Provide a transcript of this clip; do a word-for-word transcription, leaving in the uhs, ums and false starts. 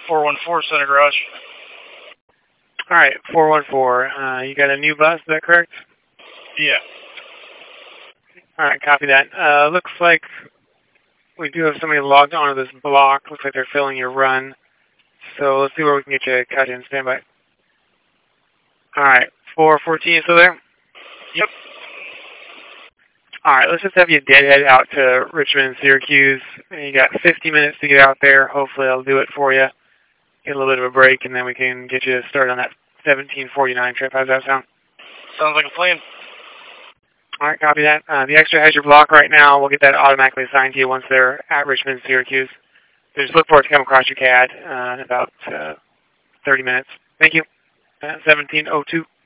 four one four, Center Garage. All right, four one four. Uh, you got a new bus, is that correct? Yeah. All right, copy that. Uh, looks like we do have somebody logged onto this block. Looks like they're filling your run. So let's see where we can get you cut in. Stand by. All right, four fourteen, you still there? Yep. All right, let's just have you deadhead out to Richmond and Syracuse. And you got fifty minutes to get out there. Hopefully I'll do it for you. Get a little bit of a break, and then we can get you started on that seventeen forty-nine trip. How's that sound? Sounds like a plan. All right, copy that. Uh, the extra has your block right now. We'll get that automatically assigned to you once they're at Richmond and Syracuse. So just look for it to come across your C A D uh, in about uh, thirty minutes. Thank you. Uh, seventeen oh two.